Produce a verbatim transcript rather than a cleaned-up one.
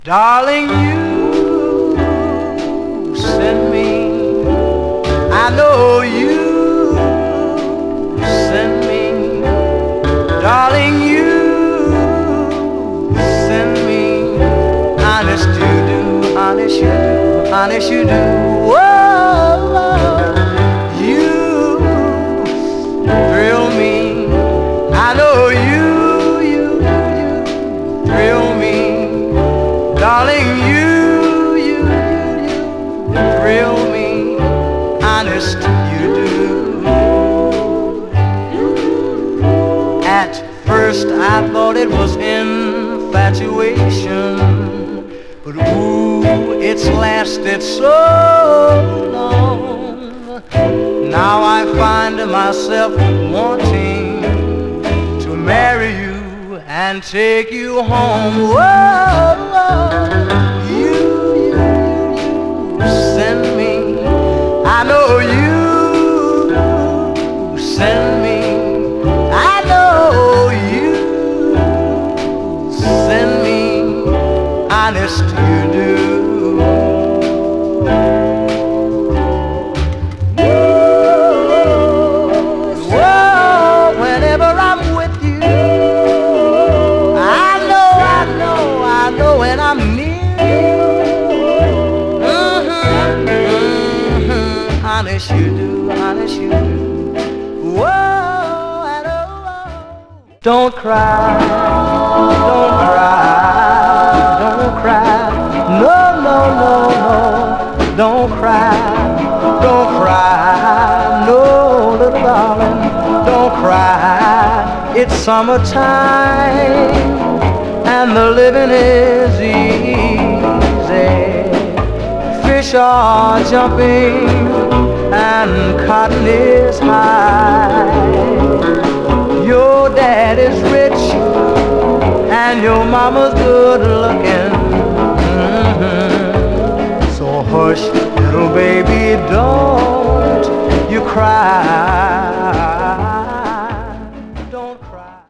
Darling, you send me, I know you send me. Darling, you send me. Honest you do, honest you do, honest you do. Whoa, you thrill me. I know you, you, you thrill me. Darling, you, you, you, you thrill me, honest you do. At first I thought it was infatuation, but ooh, it's lasted so long. Now I find myself wanting to marry you and take you home. Whoa, you, you, you send me. I know you send me. I know you send me. Honest you do. Honest you do, honest you do. Whoa, and oh, oh. Don't cry, don't cry, don't cry. No, no, no, no. Don't cry, don't cry. No, little darling, don't cry. It's summertime and the living is easy. Fish are jumping and cotton is high. Your dad is rich and your mama's good looking. Mm-hmm. So hush, little baby, don't you cry.